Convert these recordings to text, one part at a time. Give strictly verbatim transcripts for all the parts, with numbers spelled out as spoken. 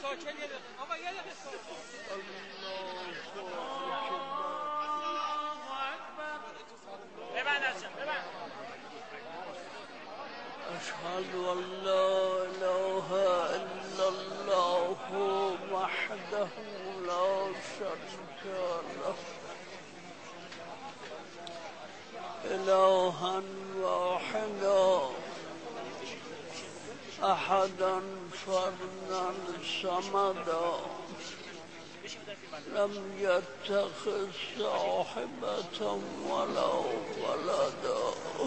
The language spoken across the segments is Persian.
أشهد أن لا إله إلا الله وحده لا شريك له إلها واحدا أحدا فردا صمدا لم يتخذ صاحبة ولا ولدا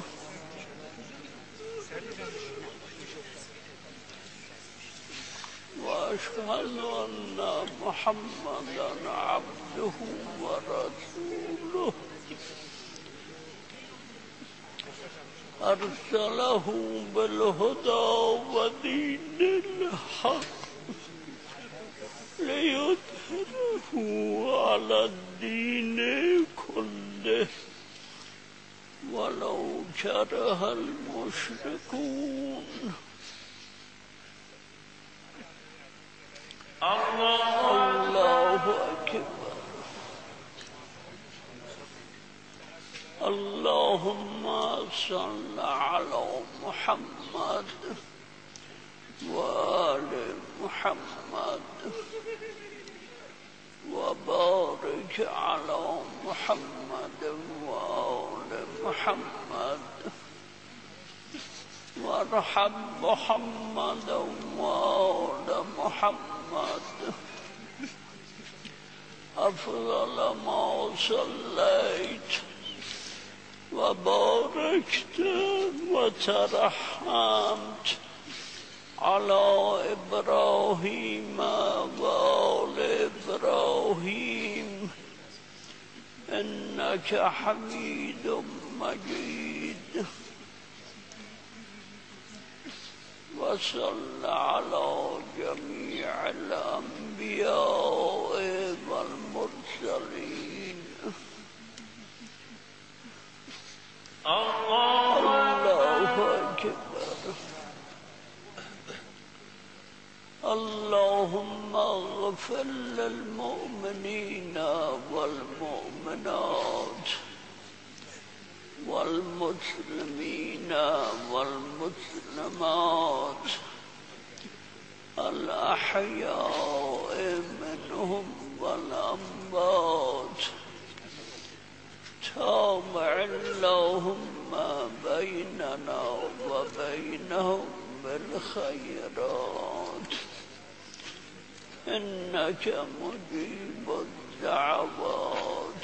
وأشهد أن محمدا عبده ورسوله أرسله بالهدى ودين الحق ليظهره على الدين كله ولو كره المشركون. الله أكبر. اللهم صل على محمد وآل محمد وبارك على محمد وآل محمد وارحم محمدا وآل محمد أفضل ما صليت وباركت وترحمت على إبراهيم وآل إبراهيم إنك حميد مجيد. وصل على جميع الأنبياء والمرسلين. الله أكبر. اللهم اغفر للمؤمنين والمؤمنات والمسلمين والمسلمات الأحياء منهم والأموات. تابع اللهم بيننا وبينهم بالخيرات إنك مجيب الدعوات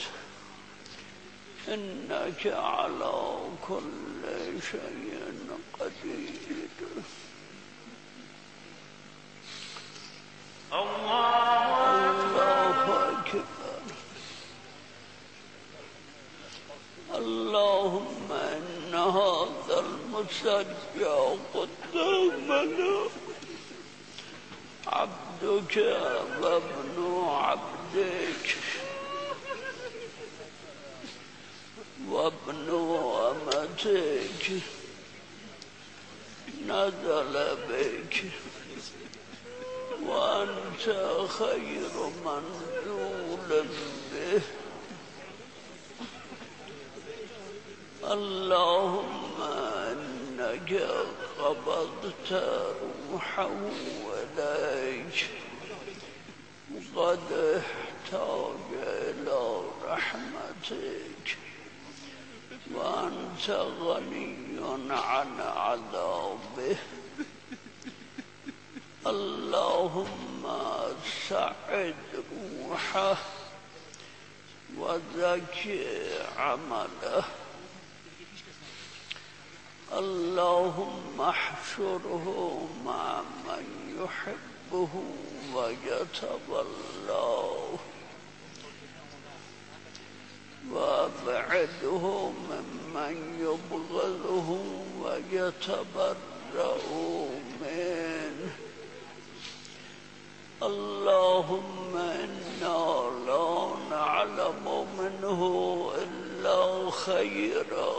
إنك على كل شيء قدير. الله أكبر. اللهم إن هذا المسجى قدامنا عبدك وابن عبدك وابن أمتك نزل بك وأنت خير منزول به. اللهم إنك قبضت روحه إليك وقد احتاج إلى رحمتك وأنت غني عن عذابه. اللهم سعد روحه وزكي عمله. اللهم احشره مع من يحبه ويتولاه وابعده ممن يبغضه ويتبرأ منه. اللهم إنا لا نعلم منه إلا خيرا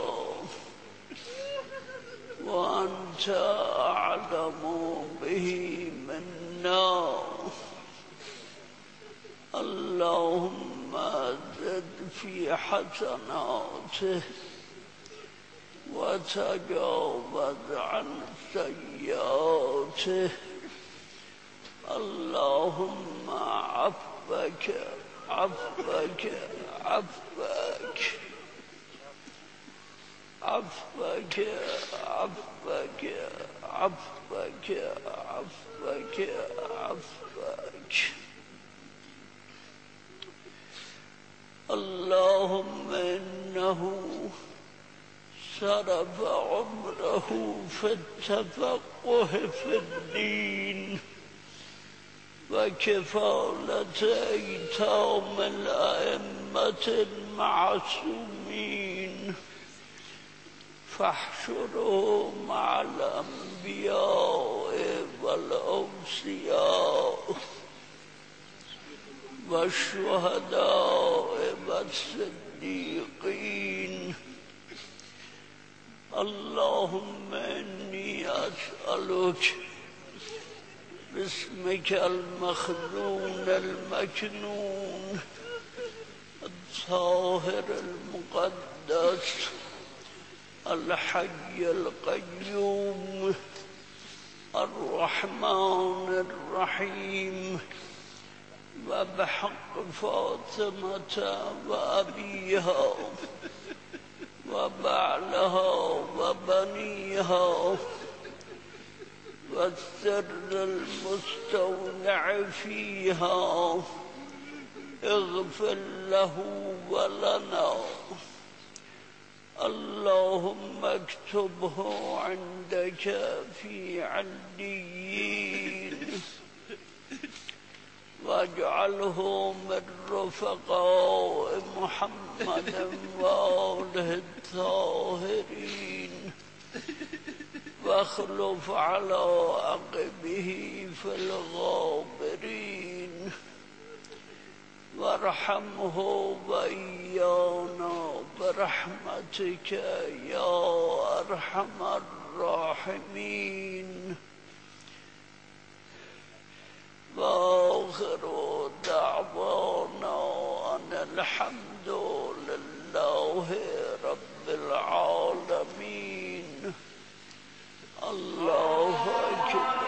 وأنت أعلم به منا. اللهم زد في حسناته وتجاوز عن سيئاته. اللهم عفك عفك عفك عفك عفك عفك عفك عفك. اللهم إنه صرف عمره في التفقه في الدين وكفالة أيتام الأئمة المعصومين، فاحشره مع الأنبياء والأوصياء والشهداء والصديقين. اللهم إني أسألك باسمك المخزون المكنون الطاهر المقدس الحي القيوم الرحمن الرحيم، وبحق فاطمة وأبيها وبعلها وبنيها والسر المستودع فيها، اغفر له ولنا. اللهم اكتبه عندك في عليين واجعله من رفقاء محمد وآله الطاهرين، واخلف على عقبه في الغابرين، وارحمه وإيانا برحمتك يا أرحم الراحمين. وآخر دعوانا أن الحمد لله رب العالمين. الله أكبر.